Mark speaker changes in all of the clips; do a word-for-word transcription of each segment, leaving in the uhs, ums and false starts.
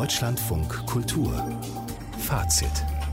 Speaker 1: Deutschlandfunk Kultur Fazit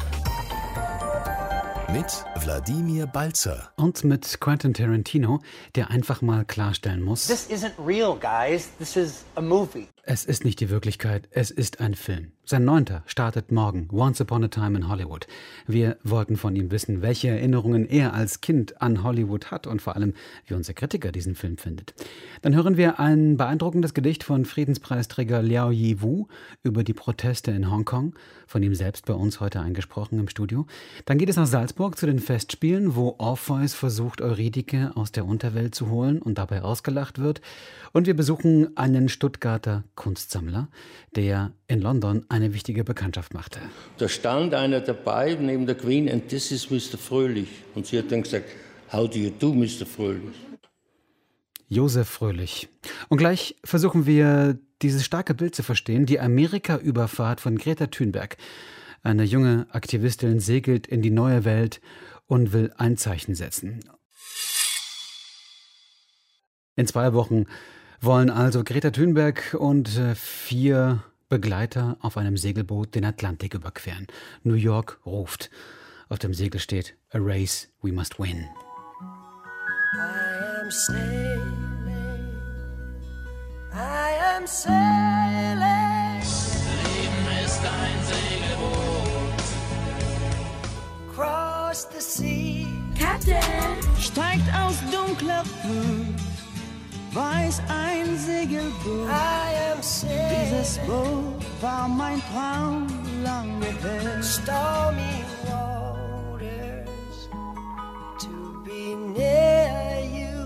Speaker 1: mit Wladimir Balzer
Speaker 2: und mit Quentin Tarantino, der einfach mal klarstellen muss:
Speaker 3: This isn't real, guys. This is a movie.
Speaker 2: Es ist nicht die Wirklichkeit, es ist ein Film. Sein neunter startet morgen, Once Upon a Time in Hollywood. Wir wollten von ihm wissen, welche Erinnerungen er als Kind an Hollywood hat und vor allem, wie unser Kritiker diesen Film findet. Dann hören wir ein beeindruckendes Gedicht von Friedenspreisträger Liao Yiwu über die Proteste in Hongkong, von ihm selbst bei uns heute eingesprochen im Studio. Dann geht es nach Salzburg zu den Festspielen, wo Orpheus versucht, Eurydike aus der Unterwelt zu holen und dabei ausgelacht wird. Und wir besuchen einen Stuttgarter Kunstsammler, der in London eine wichtige Bekanntschaft machte.
Speaker 4: Da stand einer dabei neben der Queen, and this is Mister Fröhlich. Und sie hat dann gesagt, how do you do, Mister Fröhlich?
Speaker 2: Josef Fröhlich. Und gleich versuchen wir, dieses starke Bild zu verstehen, die Amerika-Überfahrt von Greta Thunberg. Eine junge Aktivistin segelt in die neue Welt und will ein Zeichen setzen. In zwei Wochen wollen also Greta Thunberg und vier Begleiter auf einem Segelboot den Atlantik überqueren. New York ruft. Auf dem Segel steht A race we must win.
Speaker 5: I am sailing, I am sailing.
Speaker 6: Leben ist ein Segelboot.
Speaker 5: Cross the sea.
Speaker 6: Captain
Speaker 7: steigt aus dunkler Flut, weiß ein Segelboot.
Speaker 5: I am sailing.
Speaker 7: Dieses Boot war mein Traum lange her.
Speaker 5: Stormy waters, to be near you,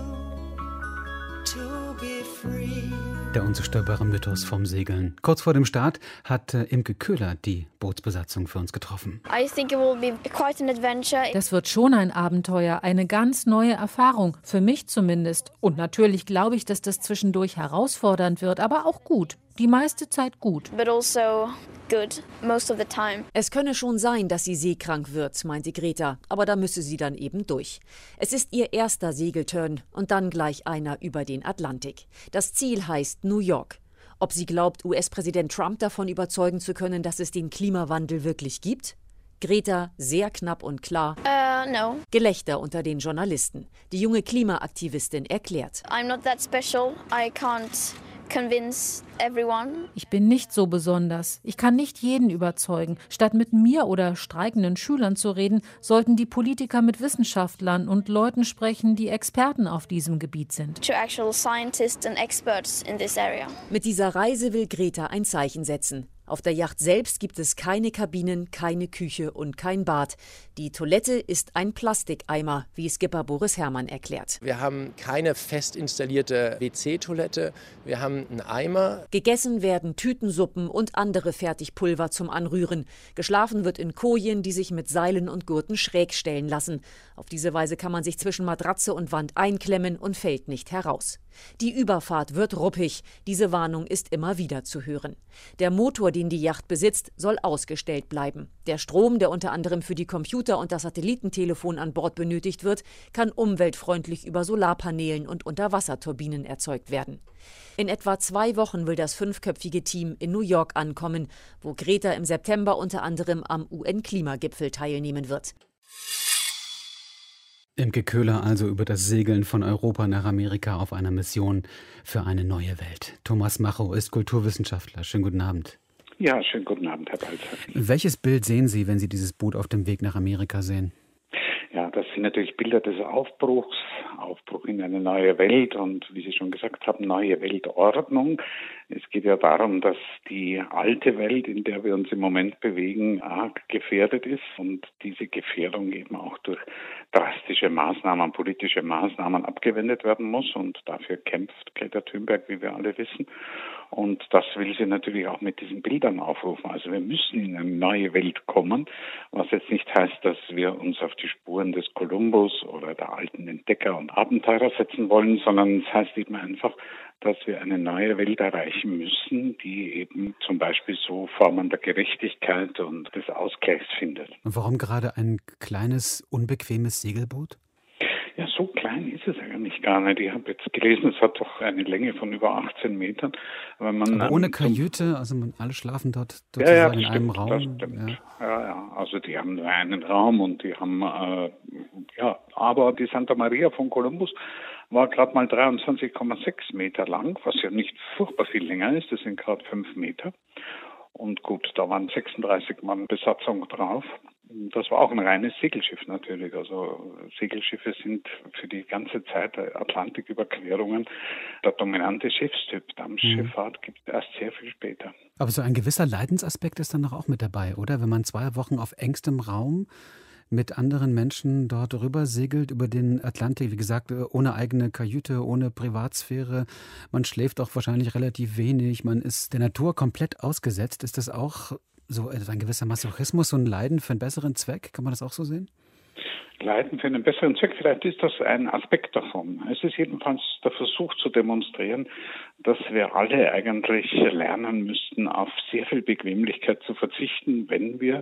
Speaker 5: to be free.
Speaker 2: Der unzerstörbare Mythos vom Segeln. Kurz vor dem Start hat äh, Imke Köhler die Bootsbesatzung für uns getroffen.
Speaker 8: I think it will be quite an adventure.
Speaker 9: Das wird schon ein Abenteuer, eine ganz neue Erfahrung, für mich zumindest. Und natürlich glaube ich, dass das zwischendurch herausfordernd wird, aber auch gut. Die meiste Zeit gut.
Speaker 8: But also good, most of the time.
Speaker 10: Es könne schon sein, dass sie seekrank wird, meinte Greta, aber da müsse sie dann eben durch. Es ist ihr erster Segelturn und dann gleich einer über den Atlantik. Das Ziel heißt New York. Ob sie glaubt, U S-Präsident Trump davon überzeugen zu können, dass es den Klimawandel wirklich gibt? Greta sehr knapp und klar.
Speaker 8: Uh, no.
Speaker 10: Gelächter unter den Journalisten. Die junge Klimaaktivistin erklärt.
Speaker 8: I'm not that special. I can't convince everyone.
Speaker 9: Ich bin nicht so besonders. Ich kann nicht jeden überzeugen. Statt mit mir oder streikenden Schülern zu reden, sollten die Politiker mit Wissenschaftlern und Leuten sprechen, die Experten auf diesem Gebiet sind.
Speaker 8: To actual scientists and experts in this area.
Speaker 10: Mit dieser Reise will Greta ein Zeichen setzen. Auf der Yacht selbst gibt es keine Kabinen, keine Küche und kein Bad. Die Toilette ist ein Plastikeimer, wie Skipper Boris Herrmann erklärt.
Speaker 11: Wir haben keine fest installierte W C-Toilette, wir haben einen Eimer.
Speaker 10: Gegessen werden Tütensuppen und andere Fertigpulver zum Anrühren. Geschlafen wird in Kojen, die sich mit Seilen und Gurten schräg stellen lassen. Auf diese Weise kann man sich zwischen Matratze und Wand einklemmen und fällt nicht heraus. Die Überfahrt wird ruppig. Diese Warnung ist immer wieder zu hören. Der Motor, den die Yacht besitzt, soll ausgestellt bleiben. Der Strom, der unter anderem für die Computer und das Satellitentelefon an Bord benötigt wird, kann umweltfreundlich über Solarpanelen und Unterwasserturbinen erzeugt werden. In etwa zwei Wochen will das fünfköpfige Team in New York ankommen, wo Greta im September unter anderem am U N-Klimagipfel teilnehmen wird.
Speaker 2: Imke Köhler also über das Segeln von Europa nach Amerika auf einer Mission für eine neue Welt. Thomas Macho ist Kulturwissenschaftler. Schönen guten Abend.
Speaker 12: Ja, schönen guten Abend, Herr Balzer.
Speaker 2: Welches Bild sehen Sie, wenn Sie dieses Boot auf dem Weg nach Amerika sehen?
Speaker 12: Ja, das sind natürlich Bilder des Aufbruchs, Aufbruch in eine neue Welt und, wie Sie schon gesagt haben, neue Weltordnung. Es geht ja darum, dass die alte Welt, in der wir uns im Moment bewegen, arg gefährdet ist und diese Gefährdung eben auch durch drastische Maßnahmen, politische Maßnahmen abgewendet werden muss und dafür kämpft Greta Thunberg, wie wir alle wissen. Und das will sie natürlich auch mit diesen Bildern aufrufen. Also wir müssen in eine neue Welt kommen, was jetzt nicht heißt, dass wir uns auf die Spuren des Kolumbus oder der alten Entdecker und Abenteurer setzen wollen, sondern es heißt eben einfach, dass wir eine neue Welt erreichen müssen, die eben zum Beispiel so Formen der Gerechtigkeit und des Ausgleichs findet.
Speaker 2: Und warum gerade ein kleines, unbequemes Segelboot?
Speaker 12: Ja, so klein ist es eigentlich gar nicht. Ich habe jetzt gelesen, es hat doch eine Länge von über achtzehn Metern.
Speaker 2: Aber, man, Aber ohne Kajüte, also man, alle schlafen dort sozusagen
Speaker 12: ja, ja,
Speaker 2: in
Speaker 12: stimmt,
Speaker 2: einem Raum.
Speaker 12: Ja. ja, ja, also die haben nur einen Raum und die haben, äh, ja, aber die Santa Maria von Columbus war gerade mal dreiundzwanzig Komma sechs Meter lang, was ja nicht furchtbar viel länger ist, das sind gerade fünf Meter. Und gut, da waren sechsunddreißig Mann Besatzung drauf. Das war auch ein reines Segelschiff natürlich. Also Segelschiffe sind für die ganze Zeit der Atlantiküberquerungen der dominante Schiffstyp. Dampfschifffahrt gibt es erst sehr viel später.
Speaker 2: Aber so ein gewisser Leidensaspekt ist dann doch auch mit dabei, oder? Wenn man zwei Wochen auf engstem Raum mit anderen Menschen dort rüber segelt über den Atlantik, wie gesagt, ohne eigene Kajüte, ohne Privatsphäre. Man schläft auch wahrscheinlich relativ wenig, man ist der Natur komplett ausgesetzt. Ist das auch so ein gewisser Masochismus, so ein Leiden für einen besseren Zweck? Kann man das auch so sehen?
Speaker 12: Leiden für einen besseren Zweck, vielleicht ist das ein Aspekt davon. Es ist jedenfalls der Versuch zu demonstrieren, dass wir alle eigentlich lernen müssten, auf sehr viel Bequemlichkeit zu verzichten, wenn wir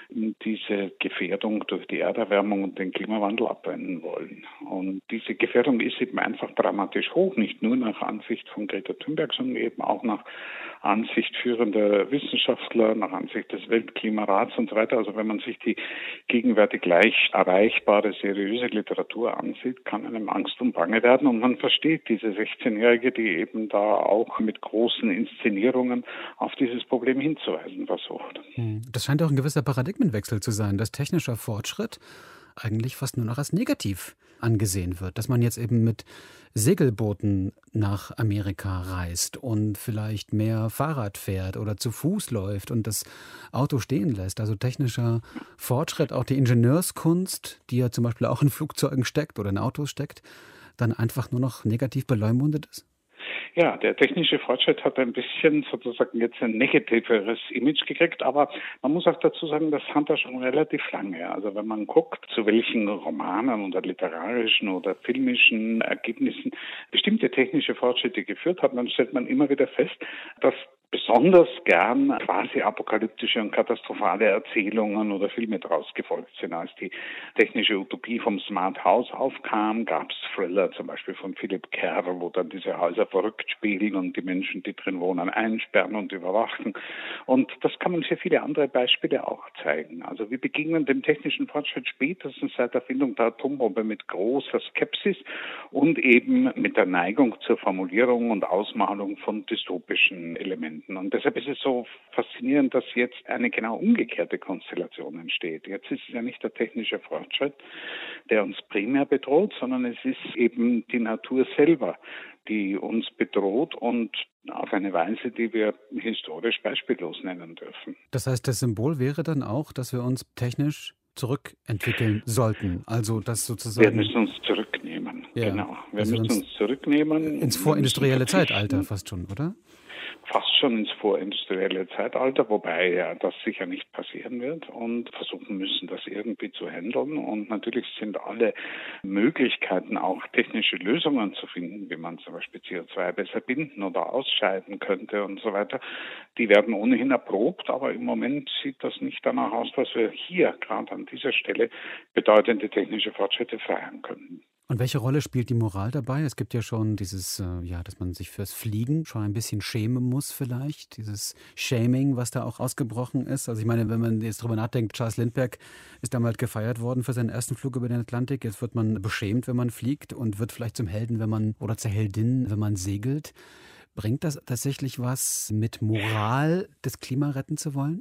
Speaker 12: diese Gefährdung durch die Erderwärmung und den Klimawandel abwenden wollen. Und diese Gefährdung ist eben einfach dramatisch hoch, nicht nur nach Ansicht von Greta Thunberg, sondern eben auch nach Ansicht führender Wissenschaftler, nach Ansicht des Weltklimarats und so weiter. Also wenn man sich die gegenwärtig leicht erreichbare, seriöse Literatur ansieht, kann einem Angst und Bange werden. Und man versteht diese sechzehnjährige, die eben da auch mit großen Inszenierungen auf dieses Problem hinzuweisen versucht.
Speaker 2: Das scheint auch ein gewisser Paradigmenwechsel zu sein, dass technischer Fortschritt eigentlich fast nur noch als negativ angesehen wird. Dass man jetzt eben mit Segelbooten nach Amerika reist und vielleicht mehr Fahrrad fährt oder zu Fuß läuft und das Auto stehen lässt. Also technischer Fortschritt, auch die Ingenieurskunst, die ja zum Beispiel auch in Flugzeugen steckt oder in Autos steckt, dann einfach nur noch negativ beleumundet ist.
Speaker 12: Ja, der technische Fortschritt hat ein bisschen sozusagen jetzt ein negativeres Image gekriegt, aber man muss auch dazu sagen, das hat er schon relativ lange. Also wenn man guckt, zu welchen Romanen oder literarischen oder filmischen Ergebnissen bestimmte technische Fortschritte geführt haben, dann stellt man immer wieder fest, dass besonders gern quasi apokalyptische und katastrophale Erzählungen oder Filme daraus gefolgt sind. Als die technische Utopie vom Smart House aufkam, gab es Thriller, zum Beispiel von Philip Kerr, wo dann diese Häuser verrückt spielen und die Menschen, die drin wohnen, einsperren und überwachen. Und das kann man für viele andere Beispiele auch zeigen. Also wir begegnen dem technischen Fortschritt spätestens seit der Erfindung der Atombombe mit großer Skepsis und eben mit der Neigung zur Formulierung und Ausmalung von dystopischen Elementen. Und deshalb ist es so faszinierend, dass jetzt eine genau umgekehrte Konstellation entsteht. Jetzt ist es ja nicht der technische Fortschritt, der uns primär bedroht, sondern es ist eben die Natur selber, die uns bedroht und auf eine Weise, die wir historisch beispiellos nennen dürfen.
Speaker 2: Das heißt, das Symbol wäre dann auch, dass wir uns technisch zurückentwickeln sollten. Also das sozusagen.
Speaker 12: Wir müssen uns zurücknehmen.
Speaker 2: Ja.
Speaker 12: Genau. Wir
Speaker 2: also
Speaker 12: müssen uns zurücknehmen.
Speaker 2: Ins vorindustrielle Zeitalter fast schon, oder?
Speaker 12: Fast schon ins vorindustrielle Zeitalter, wobei ja das sicher nicht passieren wird und versuchen müssen, das irgendwie zu handeln. Und natürlich sind alle Möglichkeiten, auch technische Lösungen zu finden, wie man zum Beispiel C O zwei besser binden oder ausscheiden könnte und so weiter, die werden ohnehin erprobt. Aber im Moment sieht das nicht danach aus, dass wir hier gerade an dieser Stelle bedeutende technische Fortschritte feiern können.
Speaker 2: Und welche Rolle spielt die Moral dabei? Es gibt ja schon dieses, äh, ja, dass man sich fürs Fliegen schon ein bisschen schämen muss vielleicht, dieses Shaming, was da auch ausgebrochen ist. Also ich meine, wenn man jetzt drüber nachdenkt, Charles Lindbergh ist damals gefeiert worden für seinen ersten Flug über den Atlantik. Jetzt wird man beschämt, wenn man fliegt und wird vielleicht zum Helden, wenn man, oder zur Heldin, wenn man segelt. Bringt das tatsächlich was mit Moral, das Klima retten zu wollen?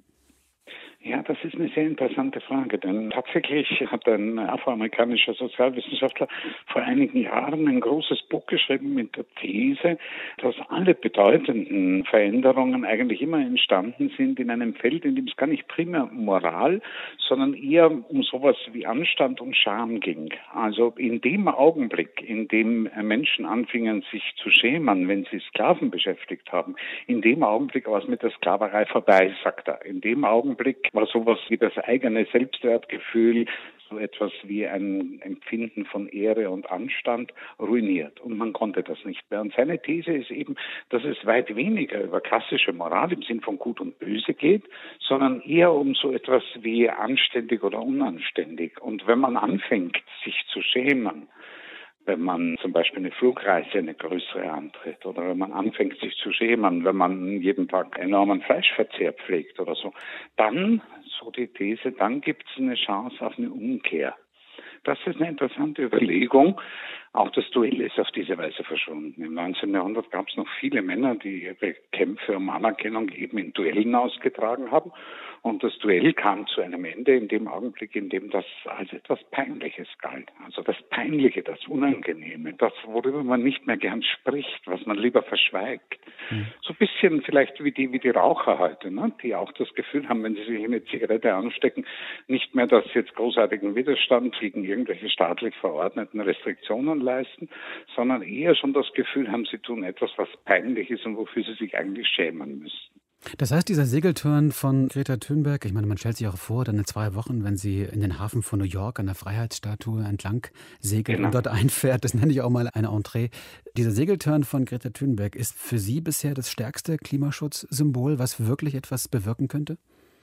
Speaker 12: Ja, das ist eine sehr interessante Frage, denn tatsächlich hat ein afroamerikanischer Sozialwissenschaftler vor einigen Jahren ein großes Buch geschrieben mit der These, dass alle bedeutenden Veränderungen eigentlich immer entstanden sind in einem Feld, in dem es gar nicht primär um Moral, sondern eher um sowas wie Anstand und Scham ging. Also in dem Augenblick, in dem Menschen anfingen, sich zu schämen, wenn sie Sklaven beschäftigt haben, in dem Augenblick war es mit der Sklaverei vorbei, sagt er. In dem Augenblick war sowas wie das eigene Selbstwertgefühl so etwas wie ein Empfinden von Ehre und Anstand ruiniert. Und man konnte das nicht mehr. Und seine These ist eben, dass es weit weniger über klassische Moral im Sinn von Gut und Böse geht, sondern eher um so etwas wie anständig oder unanständig. Und wenn man anfängt, sich zu schämen, wenn man zum Beispiel eine Flugreise eine größere antritt oder wenn man anfängt, sich zu schämen, wenn man jeden Tag enormen Fleischverzehr pflegt oder so, dann, so die These, dann gibt es eine Chance auf eine Umkehr. Das ist eine interessante Überlegung. Auch das Duell ist auf diese Weise verschwunden. Im neunzehnten Jahrhundert gab es noch viele Männer, die ihre Kämpfe um Anerkennung eben in Duellen ausgetragen haben. Und das Duell kam zu einem Ende in dem Augenblick, in dem das als etwas Peinliches galt. Also das Peinliche, das Unangenehme, das, worüber man nicht mehr gern spricht, was man lieber verschweigt. Mhm. So ein bisschen vielleicht wie die, wie die Raucher heute, ne? Die auch das Gefühl haben, wenn sie sich eine Zigarette anstecken, nicht mehr das jetzt großartigen Widerstand gegen irgendwelche staatlich verordneten Restriktionen leisten, sondern eher schon das Gefühl haben, sie tun etwas, was peinlich ist und wofür sie sich eigentlich schämen müssten.
Speaker 2: Das heißt, dieser Segeltörn von Greta Thunberg, ich meine, man stellt sich auch vor, dann in zwei Wochen, wenn sie in den Hafen von New York an der Freiheitsstatue entlang segelt genau. und dort einfährt, das nenne ich auch mal eine Entree. Dieser Segeltörn von Greta Thunberg ist für Sie bisher das stärkste Klimaschutzsymbol, was wirklich etwas bewirken könnte?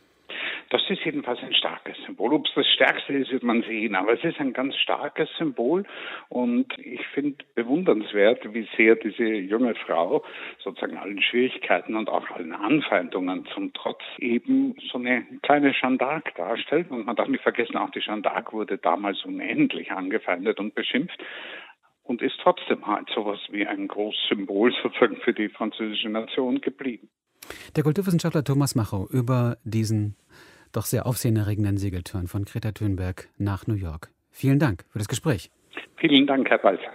Speaker 12: Das ist jedenfalls ein starkes Symbol. Ob es das Stärkste ist, wird man sehen. Aber es ist ein ganz starkes Symbol. Und ich finde bewundernswert, wie sehr diese junge Frau sozusagen allen Schwierigkeiten und auch allen Anfeindungen zum Trotz eben so eine kleine Jeanne d'Arc darstellt. Und man darf nicht vergessen, auch die Jeanne d'Arc wurde damals unendlich angefeindet und beschimpft. Und ist trotzdem halt sowas wie ein großes Symbol sozusagen für die französische Nation geblieben.
Speaker 2: Der Kulturwissenschaftler Thomas Machow über diesen doch sehr aufsehenerregenden Segeltörn von Greta Thunberg nach New York. Vielen Dank für das Gespräch.
Speaker 12: Vielen Dank, Herr Balzer.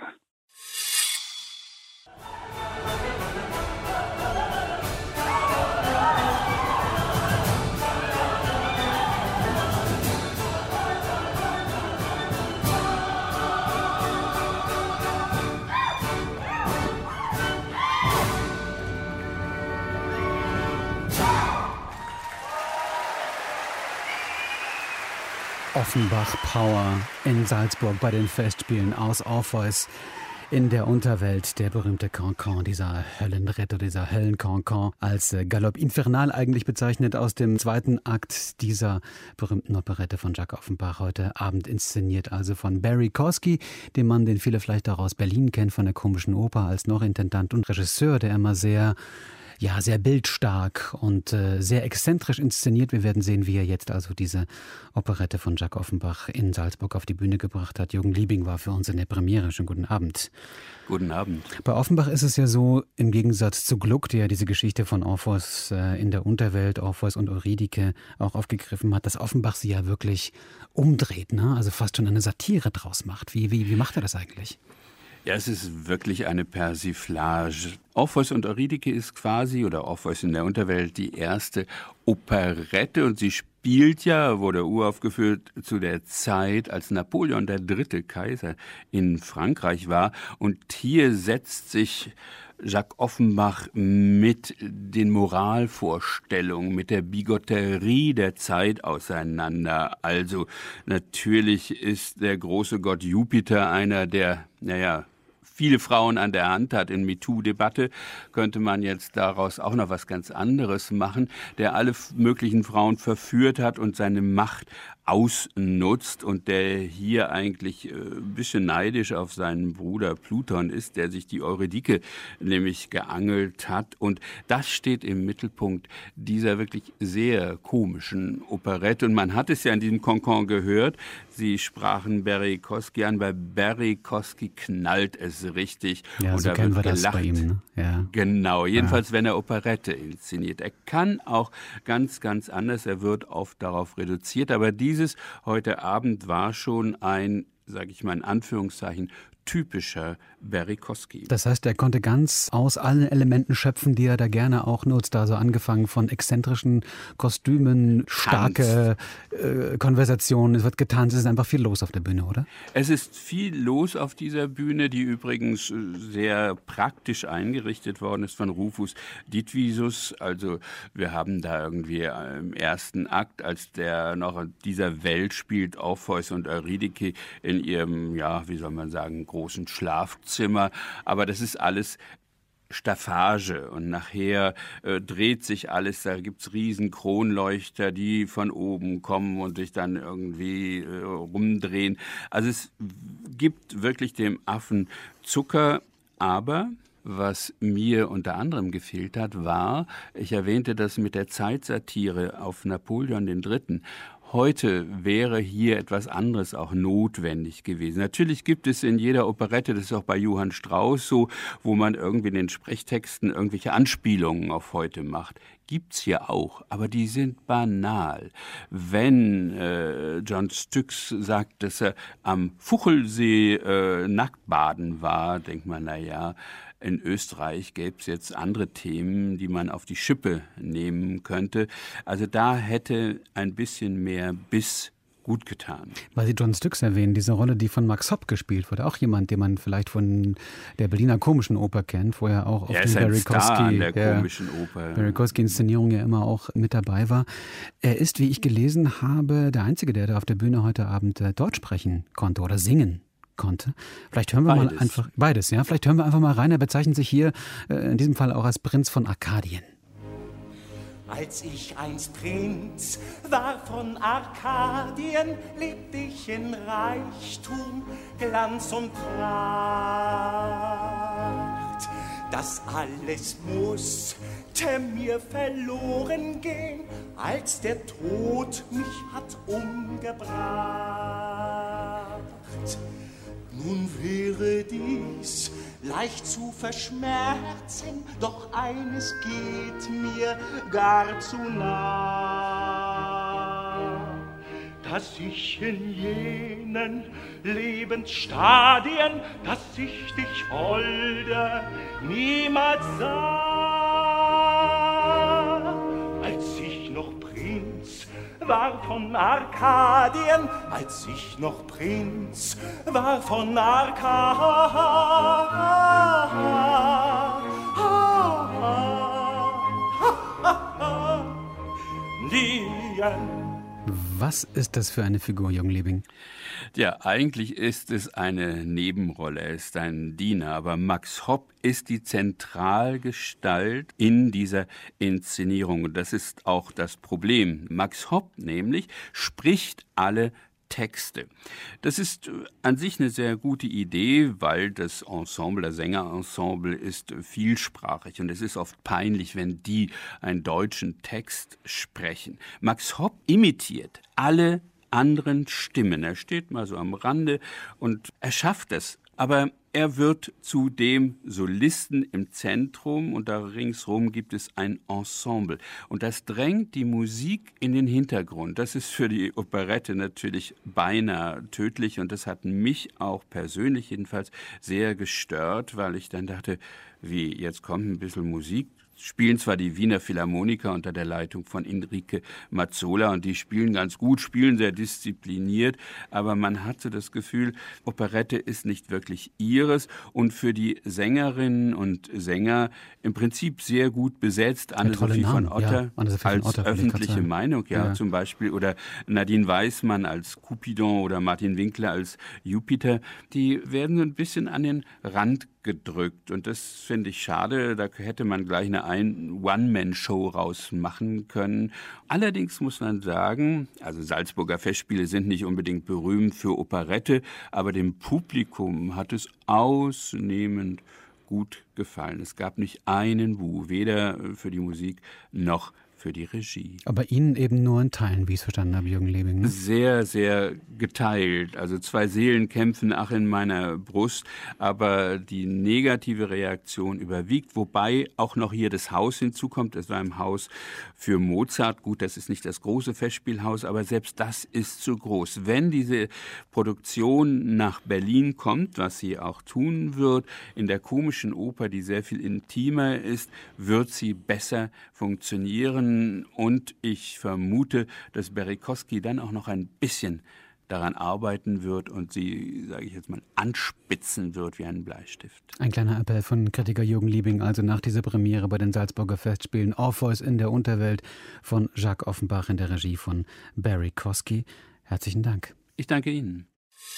Speaker 2: Offenbach Power in Salzburg bei den Festspielen aus Orpheus in der Unterwelt, der berühmte Cancan, dieser Höllenretter, dieser Höllencancan, als Galopp Infernal eigentlich bezeichnet, aus dem zweiten Akt dieser berühmten Operette von Jacques Offenbach, heute Abend inszeniert, also von Barry Kosky, dem Mann, den viele vielleicht auch aus Berlin kennen, von der Komischen Oper, als noch Intendant und Regisseur, der immer sehr Ja, sehr bildstark und äh, sehr exzentrisch inszeniert. Wir werden sehen, wie er jetzt also diese Operette von Jacques Offenbach in Salzburg auf die Bühne gebracht hat. Jürgen Liebing war für uns in der Premiere. Schönen guten Abend.
Speaker 13: Guten Abend.
Speaker 2: Bei Offenbach ist es ja so, im Gegensatz zu Gluck, der ja diese Geschichte von Orpheus äh, in der Unterwelt, Orpheus und Eurydike auch aufgegriffen hat, dass Offenbach sie ja wirklich umdreht, ne? Also fast schon eine Satire draus macht. Wie, wie, wie macht er das eigentlich?
Speaker 13: Ja, es ist wirklich eine Persiflage. Orpheus und Eurydike ist quasi, oder Orpheus in der Unterwelt, die erste Operette. Und sie spielt ja, wurde uraufgeführt, zu der Zeit, als Napoleon der dritte Kaiser in Frankreich war. Und hier setzt sich Jacques Offenbach mit den Moralvorstellungen, mit der Bigotterie der Zeit auseinander. Also natürlich ist der große Gott Jupiter einer, der, naja, viele Frauen an der Hand hat. In MeToo-Debatte könnte man jetzt daraus auch noch was ganz anderes machen, der alle möglichen Frauen verführt hat und seine Macht ausnutzt und der hier eigentlich äh, ein bisschen neidisch auf seinen Bruder Pluton ist, der sich die Eurydike nämlich geangelt hat. Und das steht im Mittelpunkt dieser wirklich sehr komischen Operette. Und man hat es ja in diesem Cancan gehört, Sie sprachen Barry Kosky an, bei Barry Kosky knallt es richtig.
Speaker 2: Ja,
Speaker 13: und
Speaker 2: so
Speaker 13: da
Speaker 2: kennen wir
Speaker 13: wird
Speaker 2: das bei ihm, ne? Ja.
Speaker 13: Genau, jedenfalls
Speaker 2: ja.
Speaker 13: wenn er Operette inszeniert. Er kann auch ganz, ganz anders, er wird oft darauf reduziert, aber diese Dieses heute Abend war schon ein, sage ich mal in Anführungszeichen, typischer Berikowski.
Speaker 2: Das heißt, er konnte ganz aus allen Elementen schöpfen, die er da gerne auch nutzt. Also angefangen von exzentrischen Kostümen, starke äh, Konversationen, es wird getanzt, es ist einfach viel los auf der Bühne, oder?
Speaker 13: Es ist viel los auf dieser Bühne, die übrigens sehr praktisch eingerichtet worden ist von Rufus Ditvisus. Also wir haben da irgendwie im ersten Akt, als der noch in dieser Welt spielt, Orpheus und Eurydike in ihrem, ja, wie soll man sagen, großen Schlafzimmer. Aber das ist alles Staffage und nachher äh, dreht sich alles, da gibt's riesen Kronleuchter, die von oben kommen und sich dann irgendwie äh, rumdrehen. Also es gibt wirklich dem Affen Zucker, aber was mir unter anderem gefehlt hat, war, ich erwähnte das mit der Zeitsatire auf Napoleon den Dritten. Heute wäre hier etwas anderes auch notwendig gewesen. Natürlich gibt es in jeder Operette, das ist auch bei Johann Strauss so, wo man irgendwie in den Sprechtexten irgendwelche Anspielungen auf heute macht. Gibt's hier auch, aber die sind banal. Wenn äh, John Styx sagt, dass er am Fuchelsee äh, nackt baden war, denkt man, na ja, in Österreich gäbe es jetzt andere Themen, die man auf die Schippe nehmen könnte. Also da hätte ein bisschen mehr Biss gut getan.
Speaker 2: Weil Sie John Styx erwähnen, diese Rolle, die von Max Hopp gespielt wurde, auch jemand, den man vielleicht von der Berliner Komischen Oper kennt, wo er auch auf
Speaker 13: er
Speaker 2: die Berikowski,
Speaker 13: der Komischen Oper.
Speaker 2: Berikowski-Inszenierung ja immer auch mit dabei war. Er ist, wie ich gelesen habe, der Einzige, der da auf der Bühne heute Abend äh, Deutsch sprechen konnte oder singen konnte. Vielleicht hören wir beides. mal einfach, beides, ja, vielleicht hören wir einfach mal rein. Er bezeichnet sich hier äh, in diesem Fall auch als Prinz von Arkadien.
Speaker 14: Als ich einst Prinz war von Arkadien, lebte ich in Reichtum, Glanz und Pracht. Das alles musste mir verloren gehen, als der Tod mich hat umgebracht. Nun wäre dies leicht zu verschmerzen, doch eines geht mir gar zu nah, dass ich in jenen Lebensstadien, dass ich dich, Holde, niemals sah, als ich noch Prinz war von Arkadien, als ich noch Prinz war von Arkadien.
Speaker 2: Was ist das für eine Figur, Junglebing?
Speaker 13: Ja, eigentlich ist es eine Nebenrolle, er ist ein Diener, aber Max Hopp ist die Zentralgestalt in dieser Inszenierung. Und das ist auch das Problem. Max Hopp nämlich spricht alle Texte. Das ist an sich eine sehr gute Idee, weil das Ensemble, das Sängerensemble ist vielsprachig und es ist oft peinlich, wenn die einen deutschen Text sprechen. Max Hopp imitiert alle anderen Stimmen. Er steht mal so am Rande und er schafft es. Aber er wird zu dem Solisten im Zentrum und da ringsherum gibt es ein Ensemble. Und das drängt die Musik in den Hintergrund. Das ist für die Operette natürlich beinahe tödlich und das hat mich auch persönlich jedenfalls sehr gestört, weil ich dann dachte, wie, jetzt kommt ein bisschen Musik. Spielen zwar die Wiener Philharmoniker unter der Leitung von Enrique Mazzola und die spielen ganz gut, spielen sehr diszipliniert, aber man hatte das Gefühl, Operette ist nicht wirklich ihres und für die Sängerinnen und Sänger im Prinzip sehr gut besetzt. Anne-Sophie von Otter ja, als von Otter, öffentliche Meinung, ja, ja, zum Beispiel, oder Nadine Weissmann als Cupidon oder Martin Winkler als Jupiter, die werden so ein bisschen an den Rand gedrückt und das finde ich schade, da hätte man gleich eine One-Man-Show rausmachen können. Allerdings muss man sagen, also Salzburger Festspiele sind nicht unbedingt berühmt für Operette, aber dem Publikum hat es ausnehmend gut gefallen. Es gab nicht einen Buh, weder für die Musik noch für die Regie.
Speaker 2: Aber Ihnen eben nur in Teilen, wie ich es verstanden habe, Jürgen Liebing. Ne?
Speaker 13: Sehr, sehr geteilt. Also zwei Seelen kämpfen ach in meiner Brust, aber die negative Reaktion überwiegt, wobei auch noch hier das Haus hinzukommt. Es war ein Haus für Mozart. Gut, das ist nicht das große Festspielhaus, aber selbst das ist zu groß. Wenn diese Produktion nach Berlin kommt, was sie auch tun wird, in der Komischen Oper, die sehr viel intimer ist, wird sie besser funktionieren. Und ich vermute, dass Berikowski dann auch noch ein bisschen daran arbeiten wird und sie, sage ich jetzt mal, anspitzen wird wie einen Bleistift.
Speaker 2: Ein kleiner Appell von Kritiker Jürgen Liebing, also nach dieser Premiere bei den Salzburger Festspielen Orpheus in der Unterwelt von Jacques Offenbach in der Regie von Berikowski. Herzlichen Dank.
Speaker 13: Ich danke Ihnen.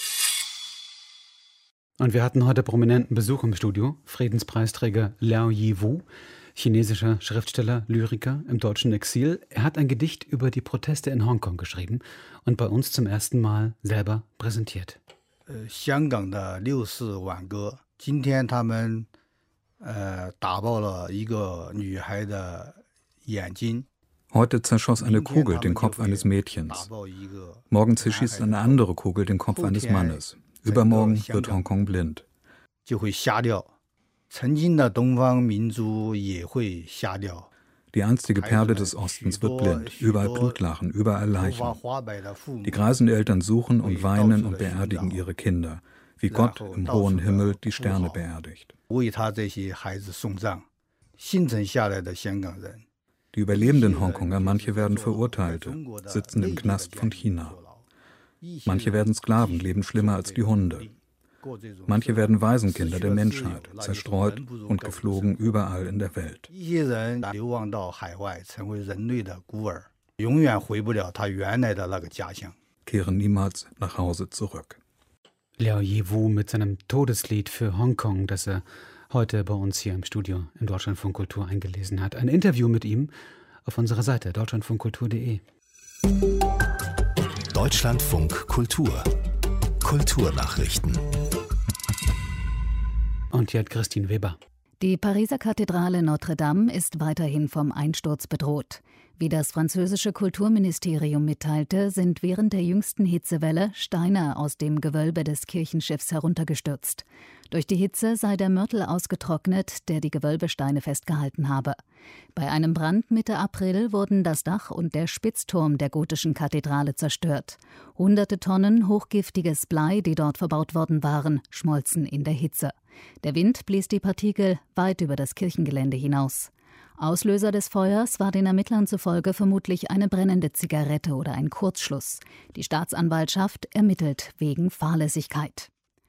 Speaker 2: Und wir hatten heute prominenten Besuch im Studio. Friedenspreisträger Liao Yiwu, chinesischer Schriftsteller, Lyriker im deutschen Exil. Er hat ein Gedicht über die Proteste in Hongkong geschrieben und bei uns zum ersten Mal selber präsentiert.
Speaker 7: 香港的六四挽歌，今天他们呃打爆了一个女孩的眼睛。
Speaker 15: Heute zerschoss eine Kugel den Kopf eines Mädchens. Morgen zerschießt eine andere Kugel den Kopf eines Mannes. Übermorgen wird Hongkong blind.
Speaker 7: 就会瞎掉。 曾经的东方明珠也会瞎掉。
Speaker 15: Die einstige Perle des Ostens wird blind. Überall Blutlachen, überall Leichen. Die greisenden Eltern suchen und weinen und beerdigen ihre Kinder, wie Gott im hohen Himmel die Sterne beerdigt. Die überlebenden Hongkonger, manche werden Verurteilte, sitzen im Knast von China. Manche werden Sklaven, leben schlimmer als die Hunde. Manche werden Waisenkinder der Menschheit, zerstreut und geflogen überall in der Welt. Kehren niemals nach Hause zurück.
Speaker 2: Liao Yiwu mit seinem Todeslied für Hongkong, das er heute bei uns hier im Studio im Deutschlandfunk Kultur eingelesen hat. Ein Interview mit ihm auf unserer Seite deutschlandfunkkultur punkt de.
Speaker 1: Deutschlandfunk Kultur. Kulturnachrichten.
Speaker 2: Und hier hat Christine Weber.
Speaker 16: Die Pariser Kathedrale Notre-Dame ist weiterhin vom Einsturz bedroht. Wie das französische Kulturministerium mitteilte, sind während der jüngsten Hitzewelle Steine aus dem Gewölbe des Kirchenschiffs heruntergestürzt. Durch die Hitze sei der Mörtel ausgetrocknet, der die Gewölbesteine festgehalten habe. Bei einem Brand Mitte April wurden das Dach und der Spitzturm der gotischen Kathedrale zerstört. Hunderte Tonnen hochgiftiges Blei, die dort verbaut worden waren, schmolzen in der Hitze. Der Wind blies die Partikel weit über das Kirchengelände hinaus. Auslöser des Feuers war den Ermittlern zufolge vermutlich eine brennende Zigarette oder ein Kurzschluss. Die Staatsanwaltschaft ermittelt wegen Fahrlässigkeit.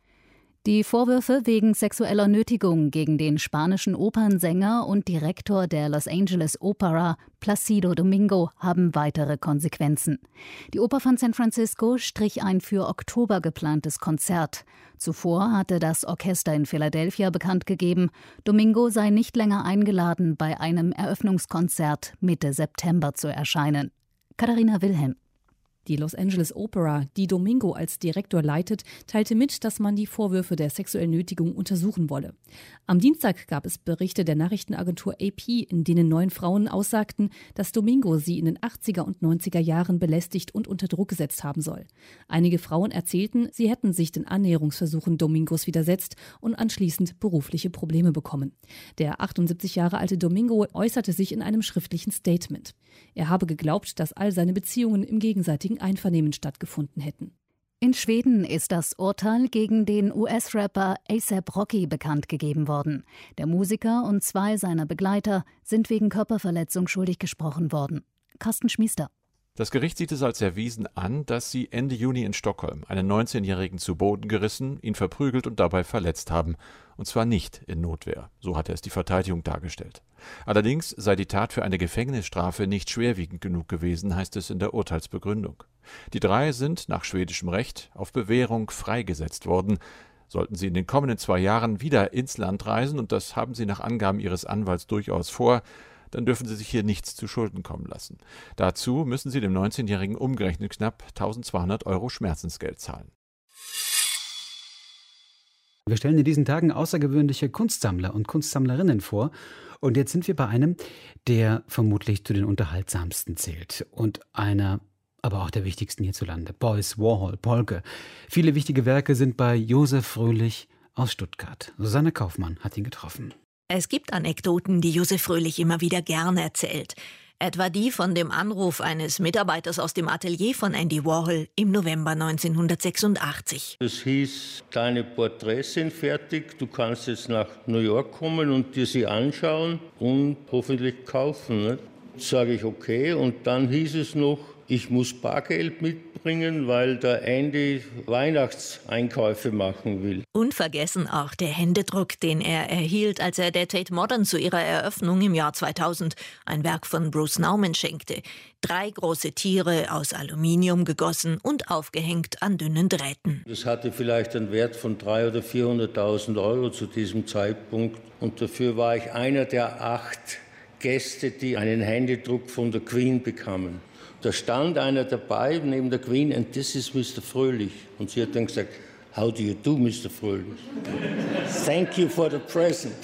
Speaker 16: Die Vorwürfe wegen sexueller Nötigung gegen den spanischen Opernsänger und Direktor der Los Angeles Opera, Placido Domingo, haben weitere Konsequenzen. Die Oper von San Francisco strich ein für Oktober geplantes Konzert. Zuvor hatte das Orchester in Philadelphia bekannt gegeben, Domingo sei nicht länger eingeladen, bei einem Eröffnungskonzert Mitte September zu erscheinen. Katharina Wilhelm.
Speaker 17: Die Los Angeles Opera, die Domingo als Direktor leitet, teilte mit, dass man die Vorwürfe der sexuellen Nötigung untersuchen wolle. Am Dienstag gab es Berichte der Nachrichtenagentur A P, in denen neun Frauen aussagten, dass Domingo sie in den achtziger und neunziger Jahren belästigt und unter Druck gesetzt haben soll. Einige Frauen erzählten, sie hätten sich den Annäherungsversuchen Domingos widersetzt und anschließend berufliche Probleme bekommen. Der achtundsiebzig Jahre alte Domingo äußerte sich in einem schriftlichen Statement. Er habe geglaubt, dass all seine Beziehungen im gegenseitigen Einvernehmen stattgefunden hätten.
Speaker 16: In Schweden ist das Urteil gegen den U S-Rapper A$ap Rocky bekannt gegeben worden. Der Musiker und zwei seiner Begleiter sind wegen Körperverletzung schuldig gesprochen worden. Carsten Schmiester.
Speaker 18: Das Gericht sieht es als erwiesen an, dass sie Ende Juni in Stockholm einen neunzehnjährigen zu Boden gerissen, ihn verprügelt und dabei verletzt haben. Und zwar nicht in Notwehr. So hatte es die Verteidigung dargestellt. Allerdings sei die Tat für eine Gefängnisstrafe nicht schwerwiegend genug gewesen, heißt es in der Urteilsbegründung. Die drei sind nach schwedischem Recht auf Bewährung freigesetzt worden. Sollten sie in den kommenden zwei Jahren wieder ins Land reisen, und das haben sie nach Angaben ihres Anwalts durchaus vor, dann dürfen sie sich hier nichts zu Schulden kommen lassen. Dazu müssen sie dem neunzehnjährigen umgerechnet knapp eintausendzweihundert Euro Schmerzensgeld zahlen.
Speaker 2: Wir stellen in diesen Tagen außergewöhnliche Kunstsammler und Kunstsammlerinnen vor. Und jetzt sind wir bei einem, der vermutlich zu den unterhaltsamsten zählt. Und einer, aber auch der wichtigsten hierzulande. Beuys, Warhol, Polke. Viele wichtige Werke sind bei Josef Fröhlich aus Stuttgart. Susanne Kaufmann hat ihn getroffen.
Speaker 19: Es gibt Anekdoten, die Josef Fröhlich immer wieder gerne erzählt. Etwa die von dem Anruf eines Mitarbeiters aus dem Atelier von Andy Warhol im November neunzehnhundertsechsundachtzig.
Speaker 4: Es hieß, deine Porträts sind fertig, du kannst jetzt nach New York kommen und dir sie anschauen und hoffentlich kaufen. Ne? Sage ich okay, und dann hieß es noch, ich muss Bargeld mitbringen, weil der Andy Weihnachtseinkäufe machen will.
Speaker 19: Unvergessen auch der Händedruck, den er erhielt, als er der Tate Modern zu ihrer Eröffnung im Jahr zweitausend ein Werk von Bruce Nauman schenkte. Drei große Tiere aus Aluminium gegossen und aufgehängt an dünnen Drähten.
Speaker 4: Das hatte vielleicht einen Wert von dreihunderttausend oder vierhunderttausend Euro zu diesem Zeitpunkt. Und dafür war ich einer der acht Gäste, die einen Händedruck von der Queen bekamen. Da stand einer dabei neben der Queen, and this is Mister Fröhlich. Und sie hat dann gesagt, how do you do, Mister Fröhlich? Thank you for the present.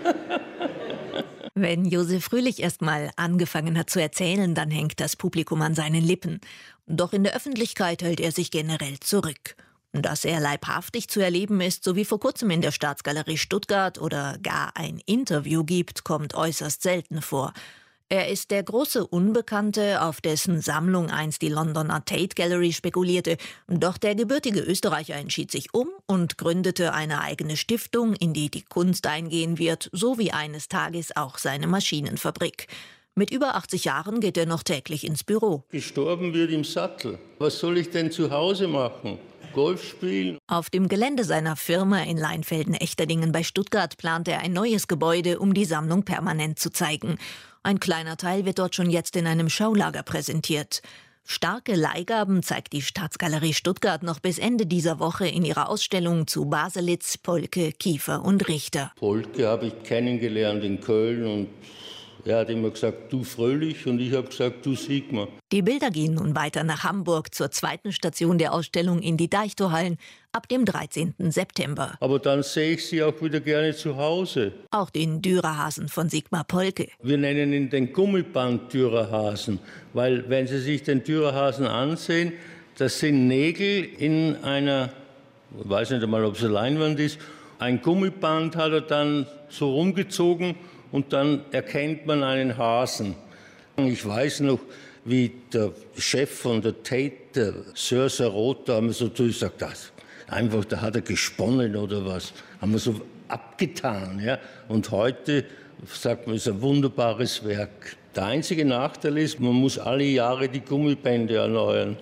Speaker 19: Wenn Josef Fröhlich erst mal angefangen hat zu erzählen, dann hängt das Publikum an seinen Lippen. Doch in der Öffentlichkeit hält er sich generell zurück. Dass er leibhaftig zu erleben ist, so wie vor kurzem in der Staatsgalerie Stuttgart oder gar ein Interview gibt, kommt äußerst selten vor. Er ist der große Unbekannte, auf dessen Sammlung einst die Londoner Tate Gallery spekulierte. Doch der gebürtige Österreicher entschied sich um und gründete eine eigene Stiftung, in die die Kunst eingehen wird, so wie eines Tages auch seine Maschinenfabrik. Mit über achtzig Jahren geht er noch täglich ins Büro.
Speaker 4: Gestorben wird im Sattel. Was soll ich denn zu Hause machen? Golf spielen?
Speaker 19: Auf dem Gelände seiner Firma in Leinfelden-Echterdingen bei Stuttgart plant er ein neues Gebäude, um die Sammlung permanent zu zeigen. Ein kleiner Teil wird dort schon jetzt in einem Schaulager präsentiert. Starke Leihgaben zeigt die Staatsgalerie Stuttgart noch bis Ende dieser Woche in ihrer Ausstellung zu Baselitz, Polke, Kiefer und Richter.
Speaker 4: Polke habe ich kennengelernt in Köln und er hat immer gesagt, du Fröhlich, und ich habe gesagt, du Sigmar.
Speaker 19: Die Bilder gehen nun weiter nach Hamburg zur zweiten Station der Ausstellung in die Deichtorhallen ab dem dreizehnten September.
Speaker 4: Aber dann sehe ich sie auch wieder gerne zu Hause.
Speaker 19: Auch den Dürerhasen von Sigmar Polke.
Speaker 4: Wir nennen ihn den Gummiband-Dürerhasen, weil wenn Sie sich den Dürerhasen ansehen, das sind Nägel in einer, ich weiß nicht einmal, ob es eine Leinwand ist, ein Gummiband hat er dann so rumgezogen, und dann erkennt man einen Hasen. Ich weiß noch, wie der Chef von der Tate, der Sir Sarota, haben wir so gesagt, das einfach, da hat er gesponnen oder was. Haben wir so abgetan. Ja? Und heute sagt man, es ist ein wunderbares Werk. Der einzige Nachteil ist, man muss alle Jahre die Gummibände erneuern.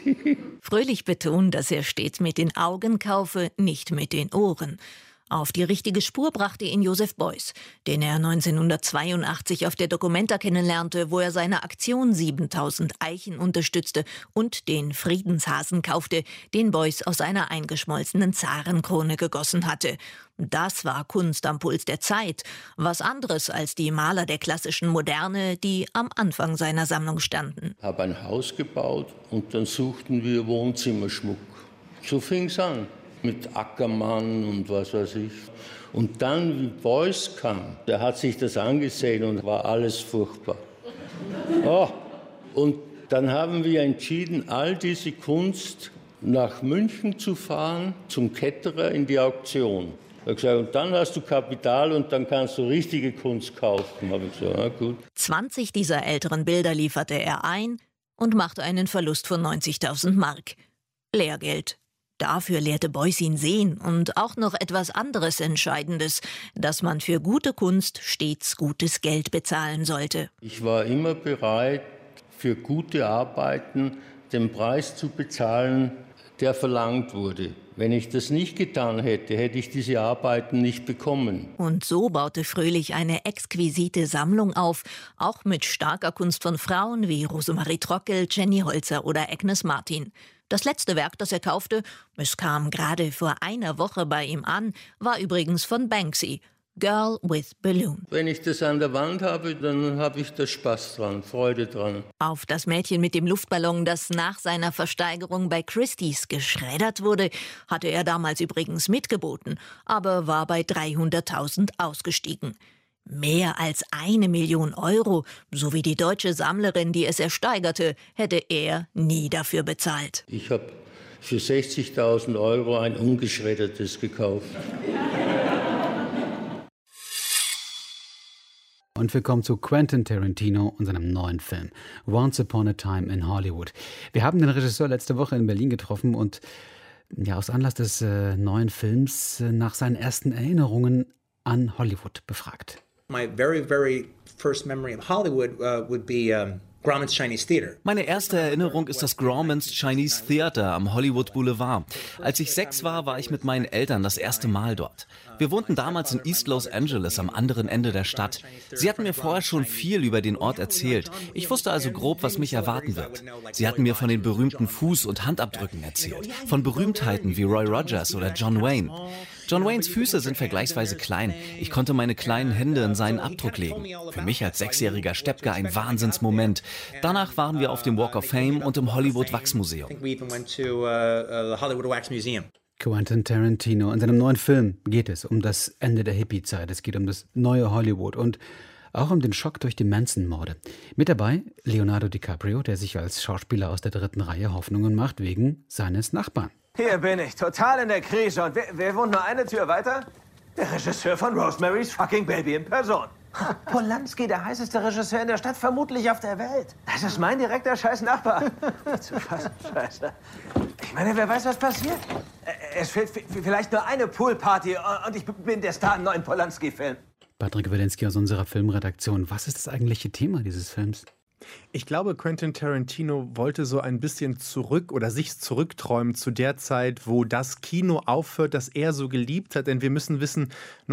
Speaker 19: Fröhlich betont, dass er stets mit den Augen kaufe, nicht mit den Ohren. Auf die richtige Spur brachte ihn Joseph Beuys, den er neunzehnhundertzweiundachtzig auf der Documenta kennenlernte, wo er seine Aktion siebentausend Eichen unterstützte und den Friedenshasen kaufte, den Beuys aus einer eingeschmolzenen Zarenkrone gegossen hatte. Das war Kunst am Puls der Zeit, was anderes als die Maler der klassischen Moderne, die am Anfang seiner Sammlung standen.
Speaker 4: Ich habe ein Haus gebaut und dann suchten wir Wohnzimmerschmuck. So fing es an. Mit Ackermann und was weiß ich. Und dann, wie Beuys kam, der hat sich das angesehen und war alles furchtbar. Oh. Und dann haben wir entschieden, all diese Kunst nach München zu fahren, zum Ketterer in die Auktion. Er hat gesagt, und dann hast du Kapital und dann kannst du richtige Kunst kaufen. Habe ich gesagt, na gut.
Speaker 19: zwanzig dieser älteren Bilder lieferte er ein und machte einen Verlust von neunzigtausend Mark. Lehrgeld. Dafür lehrte Beuys ihn sehen und auch noch etwas anderes Entscheidendes, dass man für gute Kunst stets gutes Geld bezahlen sollte.
Speaker 4: Ich war immer bereit, für gute Arbeiten den Preis zu bezahlen, der verlangt wurde. Wenn ich das nicht getan hätte, hätte ich diese Arbeiten nicht bekommen.
Speaker 19: Und so baute Fröhlich eine exquisite Sammlung auf, auch mit starker Kunst von Frauen wie Rosemarie Trockel, Jenny Holzer oder Agnes Martin. Das letzte Werk, das er kaufte, es kam gerade vor einer Woche bei ihm an, war übrigens von Banksy. Girl with Balloon.
Speaker 4: Wenn ich das an der Wand habe, dann habe ich da Spaß dran, Freude dran.
Speaker 19: Auf das Mädchen mit dem Luftballon, das nach seiner Versteigerung bei Christie's geschreddert wurde, hatte er damals übrigens mitgeboten, aber war bei dreihunderttausend ausgestiegen. Mehr als eine Million Euro, so wie die deutsche Sammlerin, die es ersteigerte, hätte er nie dafür bezahlt.
Speaker 4: Ich habe für sechzigtausend Euro ein ungeschreddertes gekauft.
Speaker 2: Und wir kommen zu Quentin Tarantino und seinem neuen Film Once Upon a Time in Hollywood. Wir haben den Regisseur letzte Woche in Berlin getroffen und ja, aus Anlass des äh, neuen Films äh, nach seinen ersten Erinnerungen an Hollywood befragt.
Speaker 20: My very, very first memory of Hollywood uh, would be um Grauman's Chinese Theater.
Speaker 21: Meine erste Erinnerung ist das Grauman's Chinese Theater am Hollywood Boulevard. Als ich sechs war, war ich mit meinen Eltern das erste Mal dort. Wir wohnten damals in East Los Angeles am anderen Ende der Stadt. Sie hatten mir vorher schon viel über den Ort erzählt. Ich wusste also grob, was mich erwarten wird. Sie hatten mir von den berühmten Fuß- und Handabdrücken erzählt. Von Berühmtheiten wie Roy Rogers oder John Wayne. John Waynes Füße sind vergleichsweise klein. Ich konnte meine kleinen Hände in seinen Abdruck legen. Für mich als sechsjähriger Steppke ein Wahnsinnsmoment. Danach waren wir auf dem Walk of Fame und im Hollywood Wachsmuseum.
Speaker 2: Quentin Tarantino. In seinem neuen Film geht es um das Ende der Hippie-Zeit. Es geht um das neue Hollywood und auch um den Schock durch die Manson-Morde. Mit dabei Leonardo DiCaprio, der sich als Schauspieler aus der dritten Reihe Hoffnungen macht wegen seines Nachbarn.
Speaker 22: Hier bin ich, total in der Krise. Und wer, wer wohnt nur eine Tür weiter? Der Regisseur von Rosemary's fucking Baby in Person. Polanski, der heißeste Regisseur in der Stadt, vermutlich auf der Welt. Das ist mein direkter scheiß Nachbar. Zu fassen, Scheiße. Ich meine, wer weiß, was passiert? Es fehlt vielleicht nur eine Poolparty und ich bin der Star im neuen Polanski-Film.
Speaker 2: Patrick Walensky aus unserer Filmredaktion. Was ist das eigentliche Thema dieses Films?
Speaker 23: Ich glaube, Quentin Tarantino wollte so ein bisschen zurück oder sich zurückträumen zu der Zeit, wo das Kino aufhört, das er so geliebt hat. Denn wir müssen wissen,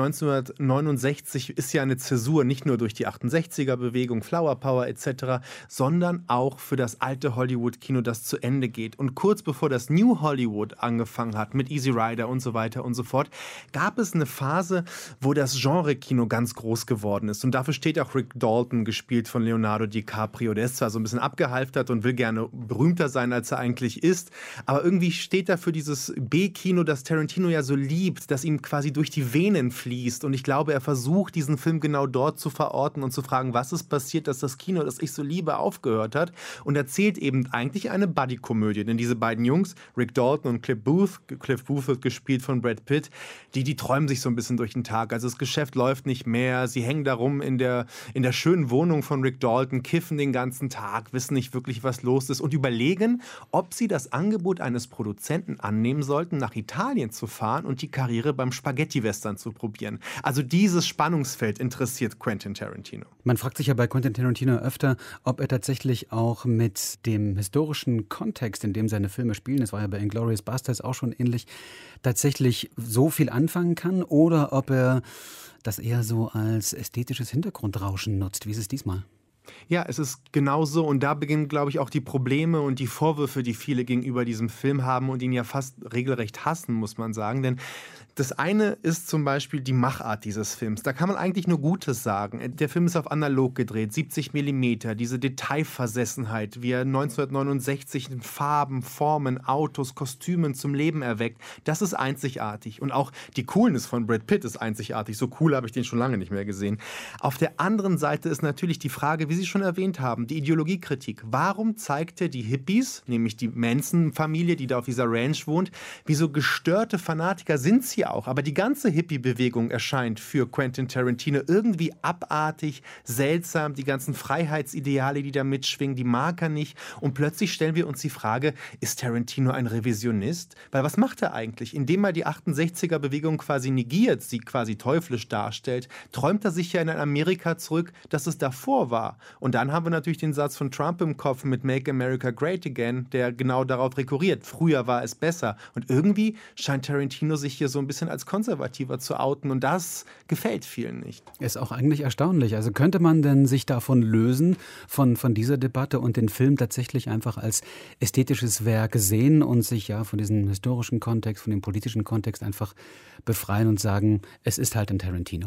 Speaker 23: neunzehnhundertneunundsechzig ist ja eine Zäsur, nicht nur durch die achtundsechziger-Bewegung, Flower Power et cetera, sondern auch für das alte Hollywood-Kino, das zu Ende geht. Und kurz bevor das New Hollywood angefangen hat, mit Easy Rider und so weiter und so fort, gab es eine Phase, wo das Genre-Kino ganz groß geworden ist. Und dafür steht auch Rick Dalton, gespielt von Leonardo DiCaprio. Der ist zwar so ein bisschen abgehalftert und will gerne berühmter sein, als er eigentlich ist, aber irgendwie steht da für dieses B-Kino, das Tarantino ja so liebt, das ihm quasi durch die Venen fließt. Und ich glaube, er versucht, diesen Film genau dort zu verorten und zu fragen, was ist passiert, dass das Kino, das ich so liebe, aufgehört hat. Und erzählt eben eigentlich eine Buddy-Komödie. Denn diese beiden Jungs, Rick Dalton und Cliff Booth, Cliff Booth wird gespielt von Brad Pitt, die, die träumen sich so ein bisschen durch den Tag. Also das Geschäft läuft nicht mehr, sie hängen da rum in der, in der schönen Wohnung von Rick Dalton, kiffen den ganzen Tag, wissen nicht wirklich, was los ist und überlegen, ob sie das Angebot eines Produzenten annehmen sollten, nach Italien zu fahren und die Karriere beim Spaghetti-Western zu probieren. Also dieses Spannungsfeld interessiert Quentin Tarantino.
Speaker 2: Man fragt sich ja bei Quentin Tarantino öfter, ob er tatsächlich auch mit dem historischen Kontext, in dem seine Filme spielen, das war ja bei Inglourious Basterds auch schon ähnlich, tatsächlich so viel anfangen kann oder ob er das eher so als ästhetisches Hintergrundrauschen nutzt. Wie ist es diesmal?
Speaker 23: Ja, es ist genauso und da beginnen, glaube ich, auch die Probleme und die Vorwürfe, die viele gegenüber diesem Film haben und ihn ja fast regelrecht hassen, muss man sagen. Denn das eine ist zum Beispiel die Machart dieses Films. Da kann man eigentlich nur Gutes sagen. Der Film ist auf analog gedreht, siebzig Millimeter, diese Detailversessenheit, wie er neunzehnhundertneunundsechzig in Farben, Formen, Autos, Kostümen zum Leben erweckt, das ist einzigartig. Und auch die Coolness von Brad Pitt ist einzigartig. So cool habe ich den schon lange nicht mehr gesehen. Auf der anderen Seite ist natürlich die Frage, wie Sie schon erwähnt haben, die Ideologiekritik. Warum zeigt er die Hippies, nämlich die Manson-Familie, die da auf dieser Ranch wohnt, wie so gestörte Fanatiker sind sie auch, aber die ganze Hippie-Bewegung erscheint für Quentin Tarantino irgendwie abartig, seltsam, die ganzen Freiheitsideale, die da mitschwingen, die mag er nicht und plötzlich stellen wir uns die Frage, ist Tarantino ein Revisionist? Weil was macht er eigentlich? Indem er die achtundsechziger-Bewegung quasi negiert, sie quasi teuflisch darstellt, träumt er sich ja in ein Amerika zurück, das es davor war. Und dann haben wir natürlich den Satz von Trump im Kopf mit Make America Great Again, der genau darauf rekurriert. Früher war es besser. Und irgendwie scheint Tarantino sich hier so ein bisschen als Konservativer zu outen. Und das gefällt vielen nicht.
Speaker 2: Ist auch eigentlich erstaunlich. Also könnte man denn sich davon lösen, von, von dieser Debatte und den Film tatsächlich einfach als ästhetisches Werk sehen und sich ja von diesem historischen Kontext, von dem politischen Kontext einfach befreien und sagen, es ist halt ein Tarantino?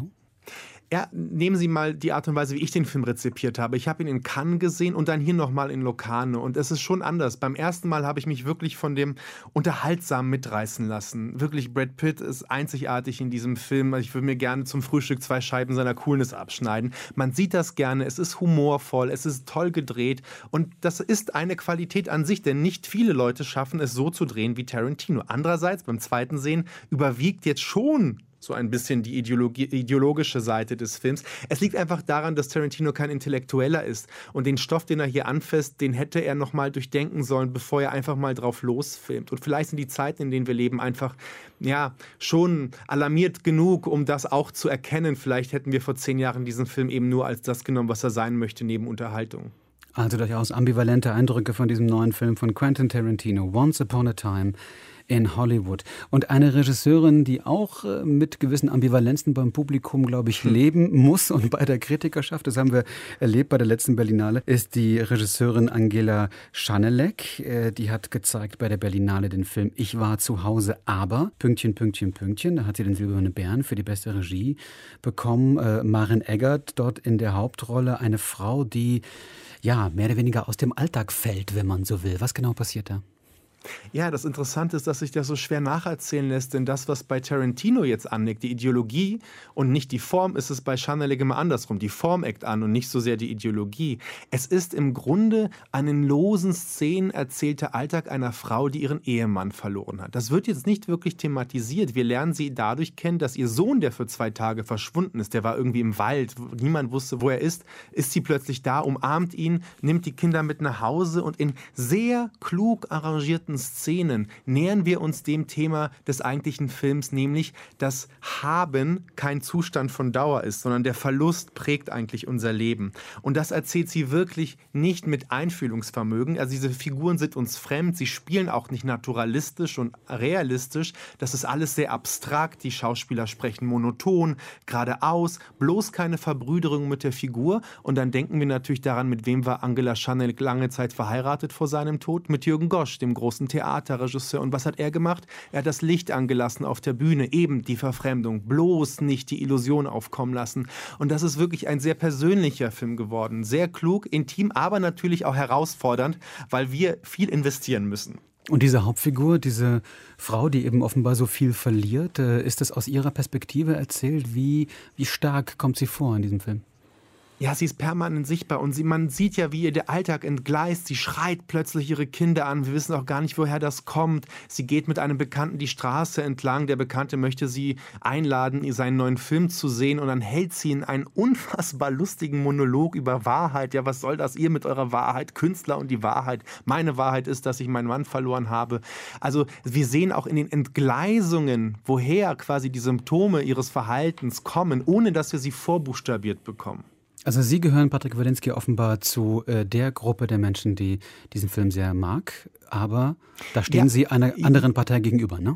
Speaker 23: Ja, nehmen Sie mal die Art und Weise, wie ich den Film rezipiert habe. Ich habe ihn in Cannes gesehen und dann hier nochmal in Locarno. Und es ist schon anders. Beim ersten Mal habe ich mich wirklich von dem Unterhaltsamen mitreißen lassen. Wirklich, Brad Pitt ist einzigartig in diesem Film. Ich würde mir gerne zum Frühstück zwei Scheiben seiner Coolness abschneiden. Man sieht das gerne. Es ist humorvoll. Es ist toll gedreht. Und das ist eine Qualität an sich, denn nicht viele Leute schaffen es so zu drehen wie Tarantino. Andererseits, beim zweiten Sehen, überwiegt jetzt schon so ein bisschen die Ideologie, ideologische Seite des Films. Es liegt einfach daran, dass Tarantino kein Intellektueller ist und den Stoff, den er hier anfasst, den hätte er noch mal durchdenken sollen, bevor er einfach mal drauf losfilmt. Und vielleicht sind die Zeiten, in denen wir leben, einfach ja schon alarmiert genug, um das auch zu erkennen. Vielleicht hätten wir vor zehn Jahren diesen Film eben nur als das genommen, was er sein möchte, neben Unterhaltung.
Speaker 2: Also durchaus ambivalente Eindrücke von diesem neuen Film von Quentin Tarantino, Once Upon a Time in Hollywood. Und eine Regisseurin, die auch äh, mit gewissen Ambivalenzen beim Publikum, glaube ich, hm. leben muss und bei der Kritikerschaft, das haben wir erlebt bei der letzten Berlinale, ist die Regisseurin Angela Schanelek. Äh, die hat gezeigt bei der Berlinale den Film Ich war zu Hause, aber Pünktchen, Pünktchen, Pünktchen. Da hat sie den Silbernen Bären für die beste Regie bekommen. Äh, Maren Eggert dort in der Hauptrolle, eine Frau, die ja mehr oder weniger aus dem Alltag fällt, wenn man so will. Was genau passiert da?
Speaker 23: Ja, das Interessante ist, dass sich das so schwer nacherzählen lässt, denn das, was bei Tarantino jetzt aneckt, die Ideologie und nicht die Form, ist es bei Schanelek immer andersrum. Die Form eckt an und nicht so sehr die Ideologie. Es ist im Grunde ein in losen Szenen erzählter Alltag einer Frau, die ihren Ehemann verloren hat. Das wird jetzt nicht wirklich thematisiert. Wir lernen sie dadurch kennen, dass ihr Sohn, der für zwei Tage verschwunden ist, der war irgendwie im Wald, niemand wusste, wo er ist, ist sie plötzlich da, umarmt ihn, nimmt die Kinder mit nach Hause und in sehr klug arrangierten Szenen nähern wir uns dem Thema des eigentlichen Films, nämlich, dass Haben kein Zustand von Dauer ist, sondern der Verlust prägt eigentlich unser Leben. Und das erzählt sie wirklich nicht mit Einfühlungsvermögen. Also diese Figuren sind uns fremd, sie spielen auch nicht naturalistisch und realistisch. Das ist alles sehr abstrakt. Die Schauspieler sprechen monoton, geradeaus, bloß keine Verbrüderung mit der Figur. Und dann denken wir natürlich daran, mit wem war Angela Schanelek lange Zeit verheiratet vor seinem Tod? Mit Jürgen Gosch, dem großen Theaterregisseur. Und was hat er gemacht? Er hat das Licht angelassen auf der Bühne, eben die Verfremdung, bloß nicht die Illusion aufkommen lassen. Und das ist wirklich ein sehr persönlicher Film geworden. Sehr klug, intim, aber natürlich auch herausfordernd, weil wir viel investieren müssen.
Speaker 2: Und diese Hauptfigur, diese Frau, die eben offenbar so viel verliert, ist das aus ihrer Perspektive erzählt? Wie, wie stark kommt sie vor in diesem Film?
Speaker 23: Ja, sie ist permanent sichtbar und sie, man sieht ja, wie ihr der Alltag entgleist. Sie schreit plötzlich ihre Kinder an. Wir wissen auch gar nicht, woher das kommt. Sie geht mit einem Bekannten die Straße entlang. Der Bekannte möchte sie einladen, seinen neuen Film zu sehen. Und dann hält sie in einen unfassbar lustigen Monolog über Wahrheit. Ja, was soll das? Ihr mit eurer Wahrheit, Künstler und die Wahrheit. Meine Wahrheit ist, dass ich meinen Mann verloren habe. Also wir sehen auch in den Entgleisungen, woher quasi die Symptome ihres Verhaltens kommen, ohne dass wir sie vorbuchstabiert bekommen.
Speaker 2: Also Sie gehören, Patrick Walinski, offenbar zu äh, der Gruppe der Menschen, die diesen Film sehr mag. Aber da stehen ja, Sie einer anderen Partei gegenüber, ne?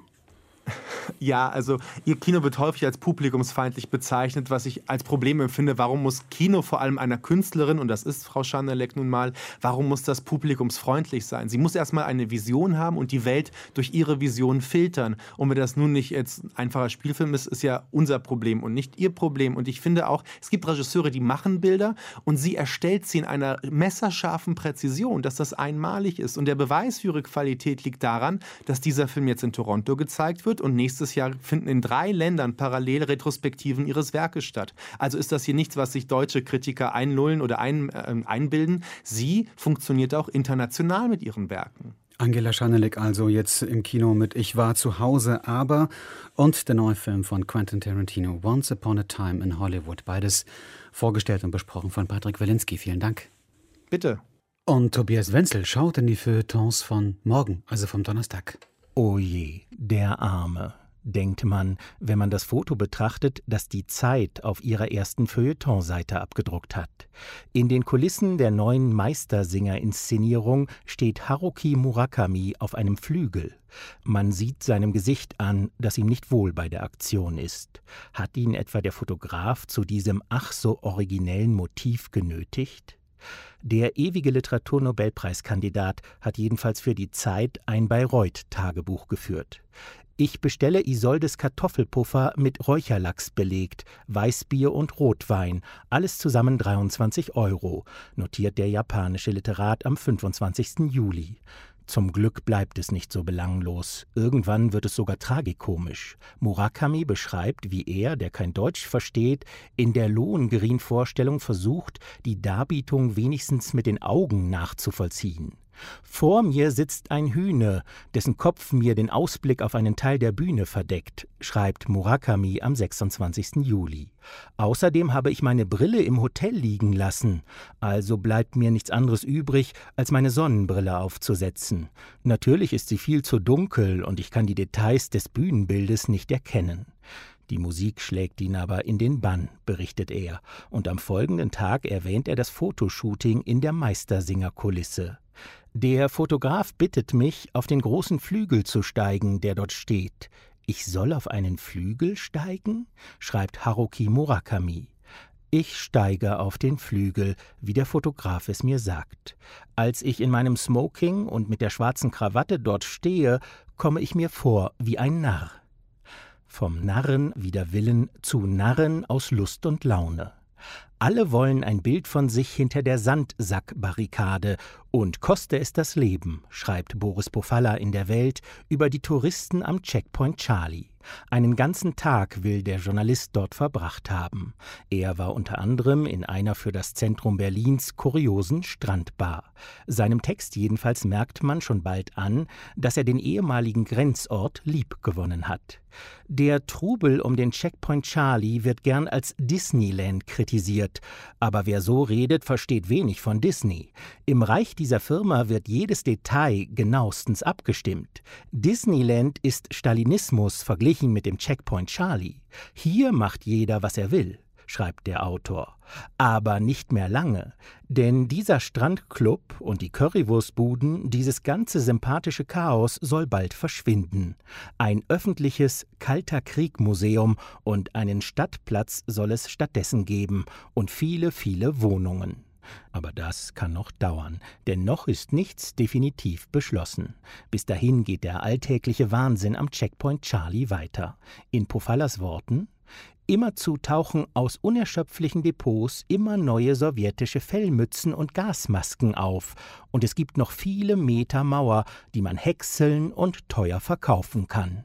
Speaker 23: Ja, also Ihr Kino wird häufig als publikumsfeindlich bezeichnet, was ich als Problem empfinde. Warum muss Kino vor allem einer Künstlerin, und das ist Frau Schanelek nun mal, warum muss das publikumsfreundlich sein? Sie muss erstmal eine Vision haben und die Welt durch ihre Vision filtern. Und wenn das nun nicht jetzt ein einfacher Spielfilm ist, ist ja unser Problem und nicht ihr Problem. Und ich finde auch, es gibt Regisseure, die machen Bilder und sie erstellt sie in einer messerscharfen Präzision, dass das einmalig ist. Und der Beweis für ihre Qualität liegt daran, dass dieser Film jetzt in Toronto gezeigt wird und nächstes Jahr finden in drei Ländern parallel Retrospektiven ihres Werkes statt. Also ist das hier nichts, was sich deutsche Kritiker einlullen oder ein, äh, einbilden. Sie funktioniert auch international mit ihren Werken.
Speaker 2: Angela Schanelek also jetzt im Kino mit Ich war zu Hause, aber und der neue Film von Quentin Tarantino, Once Upon a Time in Hollywood. Beides vorgestellt und besprochen von Patrick Walinski. Vielen Dank.
Speaker 23: Bitte.
Speaker 2: Und Tobias Wenzel schaut in die Feuilletons von morgen, also vom Donnerstag.
Speaker 3: Oh je, der Arme, denkt man, wenn man das Foto betrachtet, das die Zeit auf ihrer ersten Feuilletonseite abgedruckt hat. In den Kulissen der neuen Meistersinger-Inszenierung steht Haruki Murakami auf einem Flügel. Man sieht seinem Gesicht an, dass ihm nicht wohl bei der Aktion ist. Hat ihn etwa der Fotograf zu diesem ach so originellen Motiv genötigt? Der ewige Literaturnobelpreiskandidat hat jedenfalls für die Zeit ein Bayreuth-Tagebuch geführt. Ich bestelle Isoldes Kartoffelpuffer mit Räucherlachs belegt, Weißbier und Rotwein, alles zusammen dreiundzwanzig Euro, notiert der japanische Literat am fünfundzwanzigsten Juli. Zum Glück bleibt es nicht so belanglos. Irgendwann wird es sogar tragikomisch. Murakami beschreibt, wie er, der kein Deutsch versteht, in der Lohengrin-Vorstellung versucht, die Darbietung wenigstens mit den Augen nachzuvollziehen. Vor mir sitzt ein Hühne, dessen Kopf mir den Ausblick auf einen Teil der Bühne verdeckt, schreibt Murakami am sechsundzwanzigsten Juli. Außerdem habe ich meine Brille im Hotel liegen lassen, also bleibt mir nichts anderes übrig, als meine Sonnenbrille aufzusetzen. Natürlich ist sie viel zu dunkel und ich kann die Details des Bühnenbildes nicht erkennen. Die Musik schlägt ihn aber in den Bann, berichtet er, und am folgenden Tag erwähnt er das Fotoshooting in der Meistersinger-Kulisse. Der Fotograf bittet mich, auf den großen Flügel zu steigen, der dort steht. Ich soll auf einen Flügel steigen? Schreibt Haruki Murakami. Ich steige auf den Flügel, wie der Fotograf es mir sagt. Als ich in meinem Smoking und mit der schwarzen Krawatte dort stehe, komme ich mir vor wie ein Narr. Vom Narren wider Willen zu Narren aus Lust und Laune. Alle wollen ein Bild von sich hinter der Sandsackbarrikade und koste es das Leben, schreibt Boris Pofalla in der Welt über die Touristen am Checkpoint Charlie. Einen ganzen Tag will der Journalist dort verbracht haben. Er war unter anderem in einer für das Zentrum Berlins kuriosen Strandbar. Seinem Text jedenfalls merkt man schon bald an, dass er den ehemaligen Grenzort liebgewonnen hat. Der Trubel um den Checkpoint Charlie wird gern als Disneyland kritisiert. Aber wer so redet, versteht wenig von Disney. Im Reich dieser Firma wird jedes Detail genauestens abgestimmt. Disneyland ist Stalinismus verglichen mit dem Checkpoint Charlie. Hier macht jeder, was er will, schreibt der Autor. Aber nicht mehr lange, denn dieser Strandclub und die Currywurstbuden, dieses ganze sympathische Chaos soll bald verschwinden. Ein öffentliches Kalter-Krieg-Museum und einen Stadtplatz soll es stattdessen geben und viele, viele Wohnungen. Aber das kann noch dauern, denn noch ist nichts definitiv beschlossen. Bis dahin geht der alltägliche Wahnsinn am Checkpoint Charlie weiter. In Pofallas Worten: Immerzu tauchen aus unerschöpflichen Depots immer neue sowjetische Fellmützen und Gasmasken auf, und es gibt noch viele Meter Mauer, die man häckseln und teuer verkaufen kann.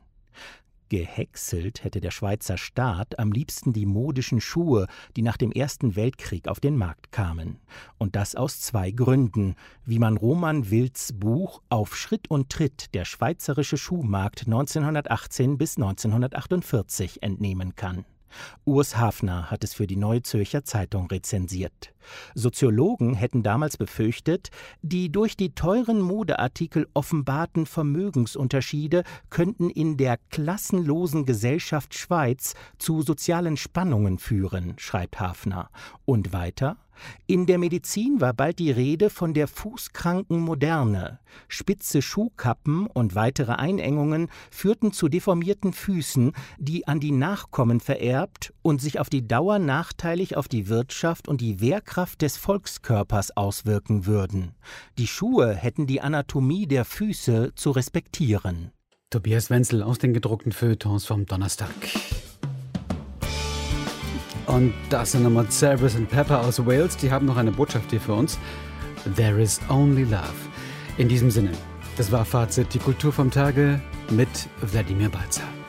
Speaker 3: Gehäckselt hätte der Schweizer Staat am liebsten die modischen Schuhe, die nach dem Ersten Weltkrieg auf den Markt kamen. Und das aus zwei Gründen, wie man Roman Wilds Buch Auf Schritt und Tritt, der schweizerische Schuhmarkt neunzehnhundertachtzehn bis neunzehnhundertachtundvierzig entnehmen kann. Urs Hafner hat es für die Neue Zürcher Zeitung rezensiert. Soziologen hätten damals befürchtet, die durch die teuren Modeartikel offenbarten Vermögensunterschiede könnten in der klassenlosen Gesellschaft Schweiz zu sozialen Spannungen führen, schreibt Hafner. Und weiter: In der Medizin war bald die Rede von der fußkranken Moderne. Spitze Schuhkappen und weitere Einengungen führten zu deformierten Füßen, die an die Nachkommen vererbt und sich auf die Dauer nachteilig auf die Wirtschaft und die Wehrkraft des Volkskörpers auswirken würden. Die Schuhe hätten die Anatomie der Füße zu respektieren.
Speaker 2: Tobias Wenzel aus den gedruckten Feuilletons vom Donnerstag. Und das sind nochmal Cerberus and Pepper aus Wales. Die haben noch eine Botschaft hier für uns. There is only love. In diesem Sinne, das war Fazit, die Kultur vom Tage mit Wladimir Balzer.